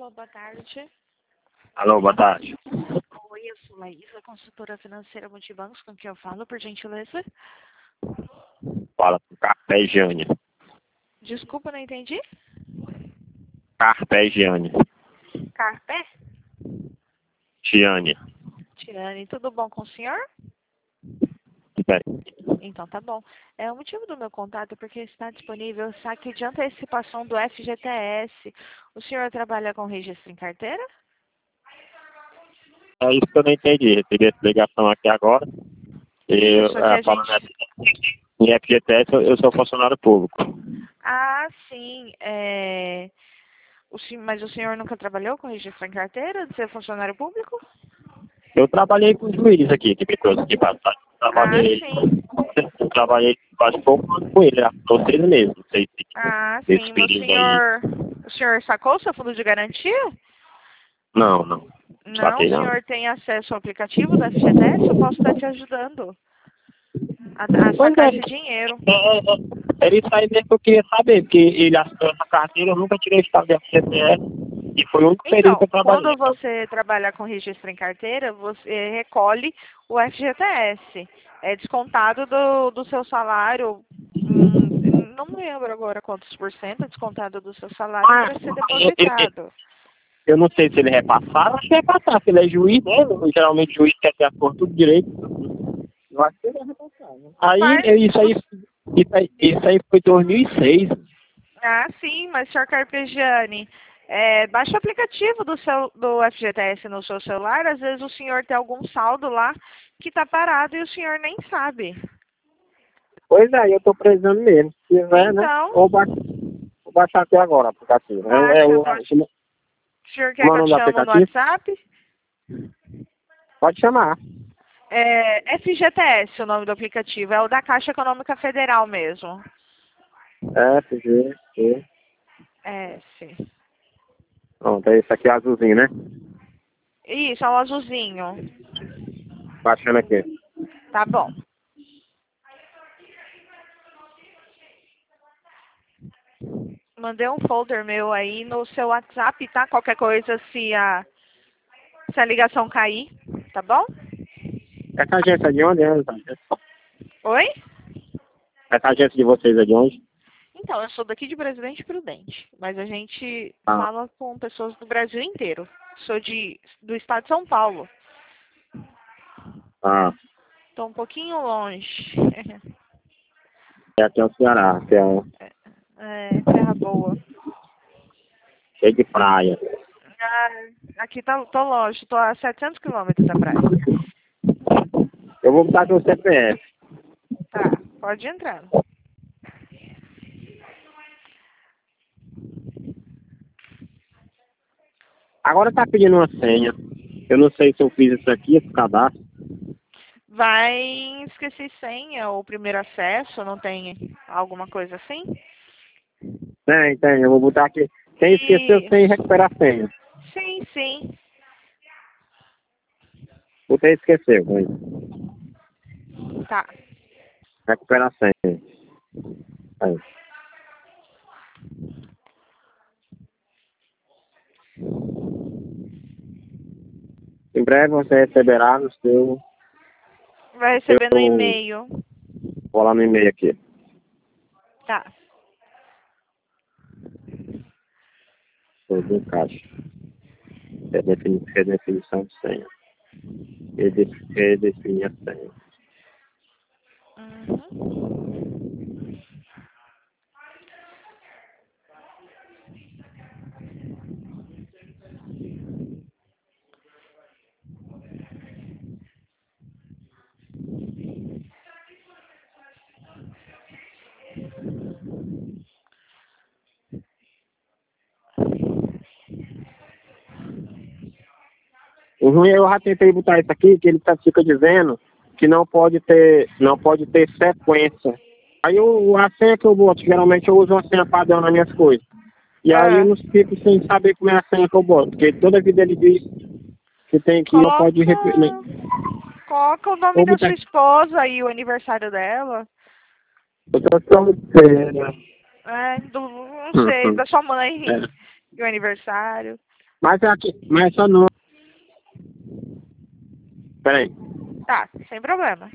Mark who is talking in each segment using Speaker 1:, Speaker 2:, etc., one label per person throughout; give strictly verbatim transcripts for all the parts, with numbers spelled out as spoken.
Speaker 1: Alô, boa tarde.
Speaker 2: Alô, boa tarde.
Speaker 1: Oi, eu sou Laísa, consultora financeira Multibancos, com quem eu falo, por gentileza?
Speaker 2: Fala com Carpegiane.
Speaker 1: Desculpa, não entendi.
Speaker 2: Carpegiane.
Speaker 1: Carpé?
Speaker 2: Tiane.
Speaker 1: Tiane, tudo bom com o senhor?
Speaker 2: Bem,
Speaker 1: Então tá bom. É, o motivo do meu contato é porque está disponível o saque de antecipação do F G T S. O senhor trabalha com registro em carteira?
Speaker 2: é isso que eu não entendi. Recebi essa ligação aqui agora. Eu,
Speaker 1: Isso, que
Speaker 2: é,
Speaker 1: a
Speaker 2: falando
Speaker 1: gente...
Speaker 2: em F G T S, eu, eu sou funcionário público.
Speaker 1: Ah, sim. É... O sen... Mas o senhor nunca trabalhou com registro em carteira de ser funcionário público?
Speaker 2: Eu trabalhei com juiz aqui, que me trouxe aqui para trás.
Speaker 1: Ah,
Speaker 2: Trabalhei,
Speaker 1: sim.
Speaker 2: trabalhei quase pouco ano com ele, estou seis meses. Não sei se
Speaker 1: Ah,
Speaker 2: esse
Speaker 1: sim. O
Speaker 2: período aí.
Speaker 1: senhor... O senhor sacou o seu fundo de garantia?
Speaker 2: Não, não.
Speaker 1: Não, o
Speaker 2: Saquei não.
Speaker 1: senhor tem acesso ao aplicativo da F G T S? Eu posso estar te ajudando a, a
Speaker 2: Pois
Speaker 1: sacar
Speaker 2: é,
Speaker 1: esse dinheiro.
Speaker 2: é, é, é. Era isso aí mesmo que eu queria saber, porque ele assinou essa carteira, eu nunca tirei estado de F G T S, e foi o único período que
Speaker 1: Então,
Speaker 2: eu trabalhei.
Speaker 1: quando você trabalha com registro em carteira, você recolhe o F G T S. É descontado do, do seu salário. Hum, não lembro agora quantos por cento é descontado do seu salário
Speaker 2: Ah,
Speaker 1: para ser
Speaker 2: eu, eu, eu
Speaker 1: depositado.
Speaker 2: eu não sei se ele repassar, eu acho que repassar, se ele é juiz, né? Geralmente juiz quer ter as coisas tudo direito. Eu acho que ele vai repassar, né? Aí,
Speaker 1: Faz
Speaker 2: eu- isso aí,
Speaker 1: os...
Speaker 2: isso aí, isso aí foi em dois mil e seis.
Speaker 1: Ah, sim, mas, senhor Carpegiani, é, baixa o aplicativo do, seu, do F G T S no seu celular. Às vezes o senhor tem algum saldo lá que está parado e o senhor nem sabe.
Speaker 2: Pois é, eu tô precisando mesmo. Se quiser, né?
Speaker 1: Então,
Speaker 2: Ou ba vou baixar até agora o aplicativo. É, é
Speaker 1: baixa,
Speaker 2: o,
Speaker 1: pode.
Speaker 2: como
Speaker 1: O senhor quer
Speaker 2: como é
Speaker 1: que
Speaker 2: o
Speaker 1: eu
Speaker 2: nome
Speaker 1: te
Speaker 2: do
Speaker 1: chame no
Speaker 2: aplicativo?
Speaker 1: WhatsApp?
Speaker 2: Pode chamar.
Speaker 1: É F G T S o nome do aplicativo, é o da Caixa Econômica Federal mesmo.
Speaker 2: F, G, T.
Speaker 1: S.
Speaker 2: Pronto, é esse aqui azulzinho, né?
Speaker 1: Isso, é um azulzinho.
Speaker 2: Baixando aqui.
Speaker 1: Tá bom. Mandei um folder meu aí no seu WhatsApp, tá? Qualquer coisa, se a, se a ligação cair, tá bom?
Speaker 2: Essa agência é de onde? É, essa agência?
Speaker 1: Oi?
Speaker 2: Essa agência de vocês é de onde?
Speaker 1: Então, eu sou daqui de Presidente Prudente, mas a gente
Speaker 2: Ah,
Speaker 1: fala com pessoas do Brasil inteiro. Sou de, do estado de São Paulo.
Speaker 2: ah.
Speaker 1: Tô um pouquinho longe.
Speaker 2: É aqui é o Ceará, que é um-
Speaker 1: É, terra boa.
Speaker 2: cheio de praia.
Speaker 1: Ah, aqui tá, tô longe, tô a setecentos quilômetros da praia.
Speaker 2: Eu vou botar seu C P F.
Speaker 1: Tá, pode entrar.
Speaker 2: Agora tá pedindo uma senha. Eu não sei se eu fiz isso aqui, esse cadastro.
Speaker 1: Vai em esqueci senha ou primeiro acesso, não tem alguma coisa assim?
Speaker 2: Tem, tem, eu vou botar aqui. Quem esqueceu, sem
Speaker 1: Isso.
Speaker 2: recuperar a senha.
Speaker 1: Sim, sim.
Speaker 2: Botei esqueceu. Aí.
Speaker 1: Tá.
Speaker 2: Recuperar a senha. Aí. Em breve você receberá no seu...
Speaker 1: Vai receber no
Speaker 2: seu
Speaker 1: e-mail.
Speaker 2: vou lá no e-mail aqui.
Speaker 1: Tá.
Speaker 2: Todo caixa. Redefini- Redefinição de senha. Redef- Redefinir a senha.
Speaker 1: Uhum.
Speaker 2: O ruim é eu já tentei botar isso aqui, que ele tá, fica dizendo que não pode ter, não pode ter sequência. Aí eu, a senha que eu boto, geralmente eu uso uma senha padrão nas minhas coisas. E aí eu
Speaker 1: Ah,
Speaker 2: não fico sem saber como é a senha que eu boto, porque toda vida ele diz que tem que não pode
Speaker 1: coloca.
Speaker 2: repetir.
Speaker 1: Coloca o nome
Speaker 2: Vou
Speaker 1: da
Speaker 2: botar
Speaker 1: sua esposa e o aniversário dela.
Speaker 2: eu tô solteira.
Speaker 1: É, do, não sei, da sua mãe
Speaker 2: É,
Speaker 1: e o aniversário.
Speaker 2: Mas é aqui, mas é só não. Peraí.
Speaker 1: Tá, sem problema.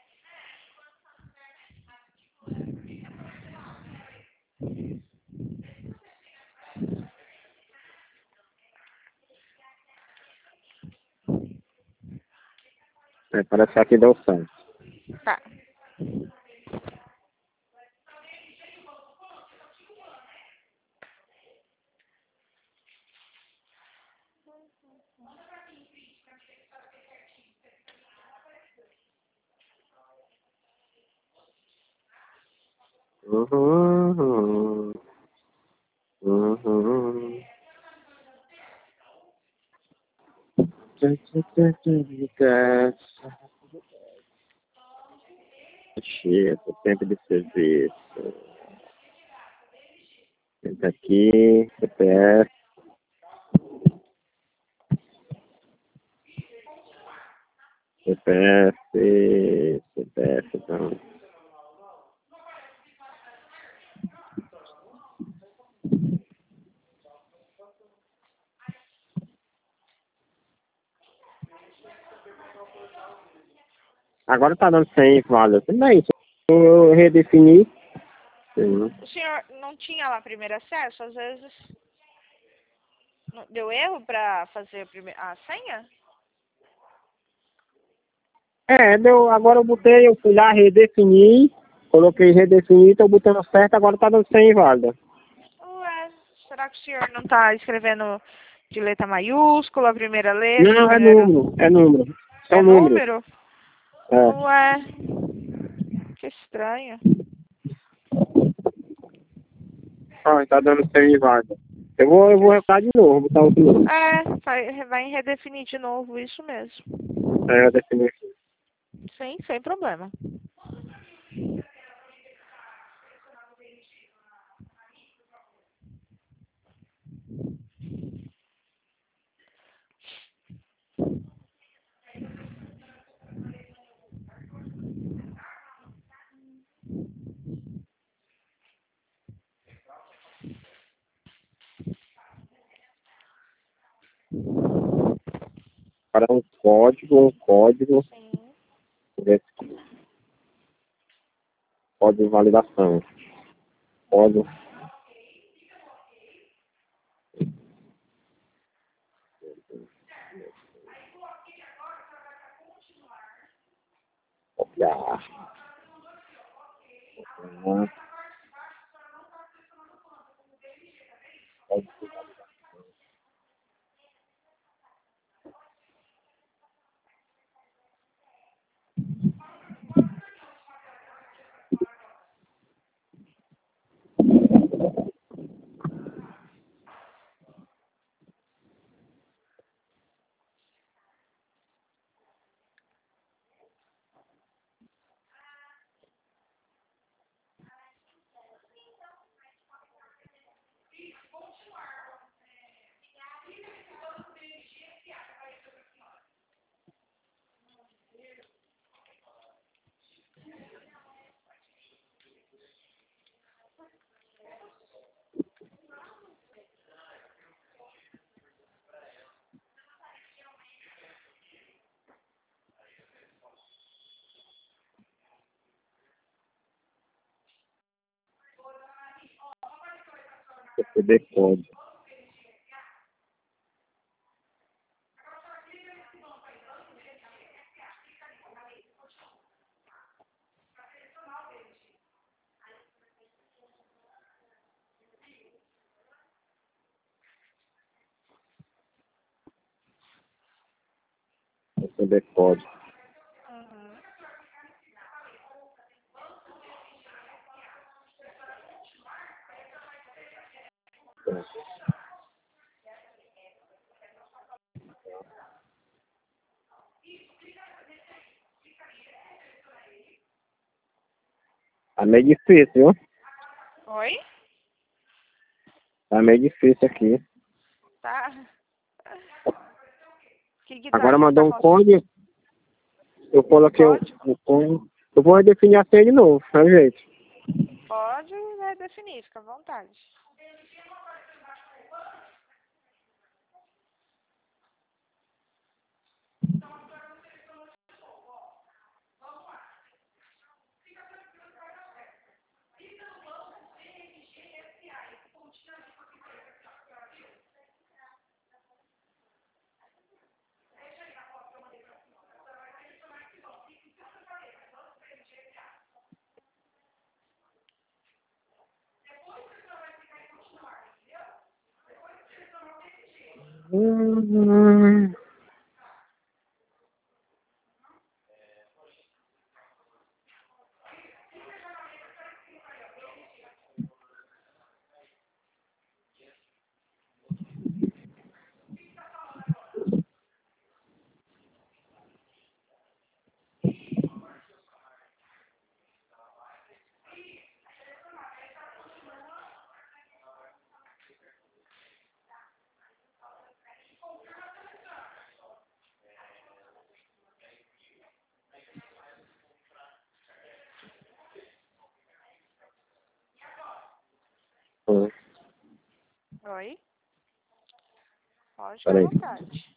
Speaker 2: É, parece que aqui deu certo.
Speaker 1: Tá.
Speaker 2: Uhum. Uhum. Chega, tempo de serviço. Entra aqui, C P F. C P F, C P F, então. Agora tá dando cem, vale. Não é isso. Eu redefini. Sim.
Speaker 1: O senhor não tinha lá primeiro acesso? Às vezes não- deu erro pra fazer a, prime... a senha?
Speaker 2: É, deu, agora eu botei, eu fui lá, redefini. Coloquei redefinir, tô botando certo, agora tá dando cem válida.
Speaker 1: Ué, será que o senhor não tá escrevendo de letra maiúscula, a primeira letra,
Speaker 2: Não, é
Speaker 1: primeiro...
Speaker 2: número, é número.
Speaker 1: É
Speaker 2: São números.
Speaker 1: número?
Speaker 2: É.
Speaker 1: Ué, que estranho.
Speaker 2: Ó, tá dando cem válida. Eu vou, eu vou recar de novo, botar outro número.
Speaker 1: É, vai, vai redefinir de novo, isso mesmo.
Speaker 2: É, eu defini aqui.
Speaker 1: Sim, sem problema.
Speaker 2: Para um código, um código,
Speaker 1: Sim.
Speaker 2: código de validação. Código. Copiar. Copiar. Código. Receber código. Receber código.
Speaker 1: Uhum.
Speaker 2: Tá meio difícil, viu?
Speaker 1: Oi?
Speaker 2: Tá meio difícil aqui.
Speaker 1: Tá. Que que tá,
Speaker 2: Agora
Speaker 1: que que tá
Speaker 2: mandou um
Speaker 1: com
Speaker 2: código. Eu coloquei o,
Speaker 1: código?
Speaker 2: o código. Eu vou redefinir a senha de novo, tá jeito.
Speaker 1: Pode redefinir, fica à vontade.
Speaker 2: Hum. Hum.
Speaker 1: Oi? Pode ficar à
Speaker 2: Peraí.
Speaker 1: vontade.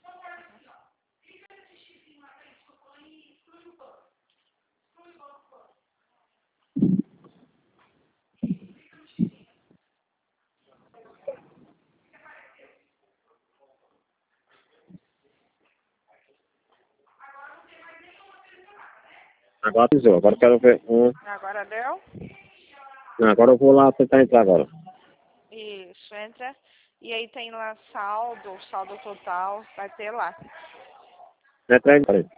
Speaker 2: Agora avisou, agora eu quero ver. Hum.
Speaker 1: Agora deu?
Speaker 2: Não, agora eu vou lá tentar entrar agora.
Speaker 1: Isso, entra. E aí tem lá saldo, saldo total, vai ter lá.
Speaker 2: Entra aí, peraí.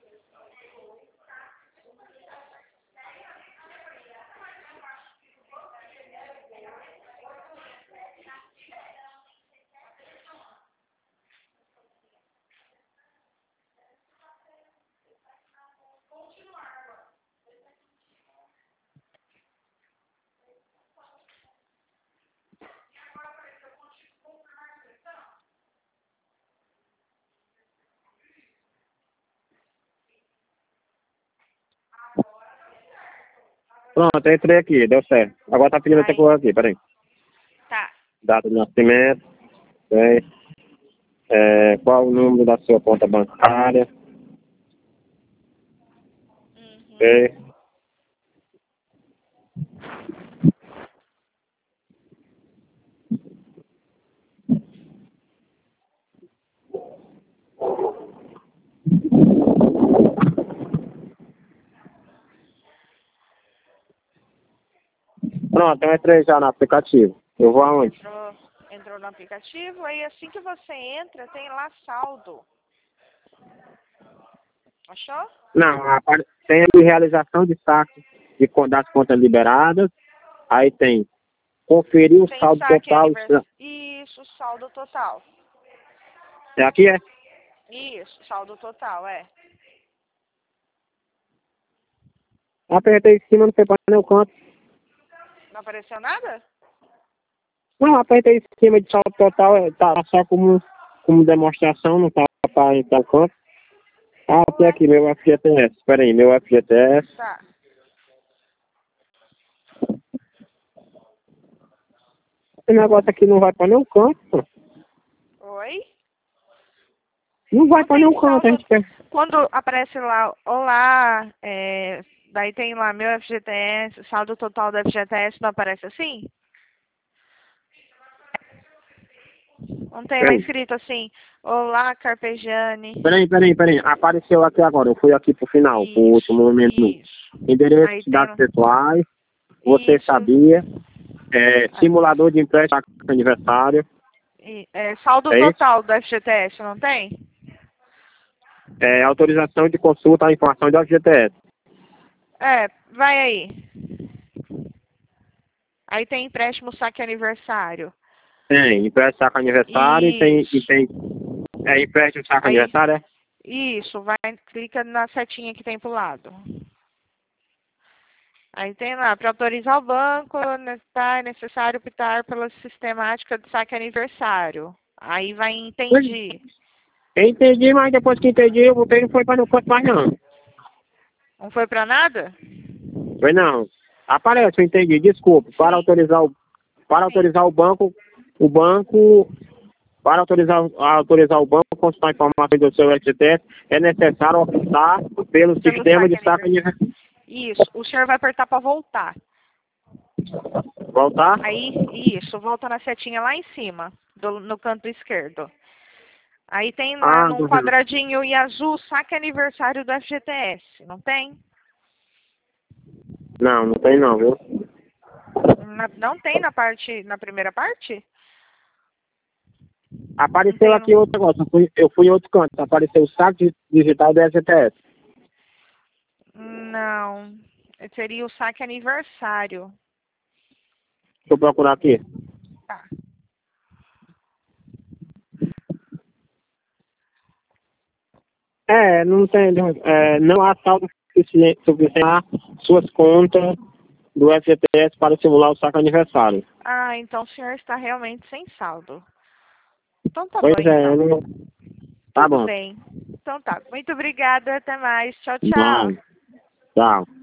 Speaker 2: Pronto, eu entrei aqui, deu certo. Agora tá pedindo outra
Speaker 1: Aí,
Speaker 2: coisa aqui, peraí.
Speaker 1: tá.
Speaker 2: Data de nascimento, bem. É, qual o número da sua conta bancária?
Speaker 1: Uhum.
Speaker 2: Bem. Pronto, eu entrei já no aplicativo. Eu vou aonde?
Speaker 1: Entrou, entrou no aplicativo, aí assim que você entra, tem lá saldo. Achou?
Speaker 2: Não, apare- tem ali realização de saque de, con- das contas liberadas. Aí tem conferir o
Speaker 1: Tem
Speaker 2: saldo
Speaker 1: saque
Speaker 2: total.
Speaker 1: aniversário. Isso, saldo total.
Speaker 2: É aqui, é?
Speaker 1: Isso, saldo total, é.
Speaker 2: Apertei em cima, não foi para nenhum canto.
Speaker 1: Não apareceu nada?
Speaker 2: Não, apertei em cima de saldo total, é, tá só como, como demonstração, não tá para entrar no canto. Ah, tem
Speaker 1: Ué,
Speaker 2: aqui meu F G T S. Espera aí, meu F G T S.
Speaker 1: tá.
Speaker 2: Esse negócio aqui não vai para nenhum canto, pô.
Speaker 1: Oi?
Speaker 2: Não vai
Speaker 1: Não
Speaker 2: para
Speaker 1: tem
Speaker 2: nenhum canto, a
Speaker 1: saldo.
Speaker 2: gente quer.
Speaker 1: Quando aparece lá, olá, é, daí tem lá meu F G T S, saldo total do F G T S, não aparece assim? Não tem lá
Speaker 2: Peraí,
Speaker 1: escrito assim, olá, Carpegiani.
Speaker 2: peraí, peraí, peraí. Apareceu aqui agora. Eu fui aqui pro final, pro
Speaker 1: Isso,
Speaker 2: último menu.
Speaker 1: isso.
Speaker 2: Endereço,
Speaker 1: Aí tem
Speaker 2: dados pessoais. Você
Speaker 1: isso.
Speaker 2: sabia? É,
Speaker 1: Aí,
Speaker 2: simulador de empréstimo de aniversário.
Speaker 1: e- é, saldo
Speaker 2: É isso?
Speaker 1: total do F G T S, não tem?
Speaker 2: É, autorização de consulta à informação de F G T S.
Speaker 1: É, vai aí. Aí tem empréstimo saque aniversário.
Speaker 2: Tem empréstimo saco aniversário e tem, e
Speaker 1: Isso.
Speaker 2: tem é, empréstimo saco
Speaker 1: Aí,
Speaker 2: aniversário, é?
Speaker 1: isso, vai, clica na setinha que tem pro lado. Aí tem lá, para autorizar o banco, né, tá, é necessário optar pela sistemática de saque aniversário. Aí vai em
Speaker 2: Pois,
Speaker 1: entendi.
Speaker 2: eu entendi, mas depois que entendi, eu voltei e não foi para não canto mais não.
Speaker 1: Não foi pra nada?
Speaker 2: Foi não. Aparece, eu entendi, desculpa. Para
Speaker 1: Sim,
Speaker 2: autorizar o, para
Speaker 1: sim.
Speaker 2: autorizar o banco, o banco, para autorizar, autorizar o banco a consultar informações do seu F G T S, é necessário optar pelo
Speaker 1: Pelo
Speaker 2: sistema
Speaker 1: saque
Speaker 2: de saco
Speaker 1: aniversário.
Speaker 2: aniversário.
Speaker 1: Isso, o senhor vai apertar para voltar.
Speaker 2: Voltar?
Speaker 1: Aí, isso, volta na setinha lá em cima, do- no canto esquerdo. Aí tem lá
Speaker 2: Ah,
Speaker 1: num
Speaker 2: uhum.
Speaker 1: quadradinho e azul, saque aniversário do F G T S, não tem?
Speaker 2: Não, não tem não, viu?
Speaker 1: Na- não tem na parte, na primeira parte?
Speaker 2: Apareceu aqui outro negócio. Eu fui, eu fui em outro canto. Apareceu o saque digital do F G T S.
Speaker 1: Não. Seria o saque aniversário.
Speaker 2: Deixa eu procurar aqui.
Speaker 1: Tá.
Speaker 2: É, não tem. É, não há saldo suficiente, suficiente a suas contas do F G T S para simular o saque aniversário.
Speaker 1: Ah, então o senhor está realmente sem saldo. Então tá
Speaker 2: Pois
Speaker 1: bom,
Speaker 2: é, eu
Speaker 1: então.
Speaker 2: não... Tá
Speaker 1: Tudo
Speaker 2: bom.
Speaker 1: bem. Então tá. Muito obrigada. Até mais. Tchau,
Speaker 2: Não.
Speaker 1: tchau.
Speaker 2: Tchau.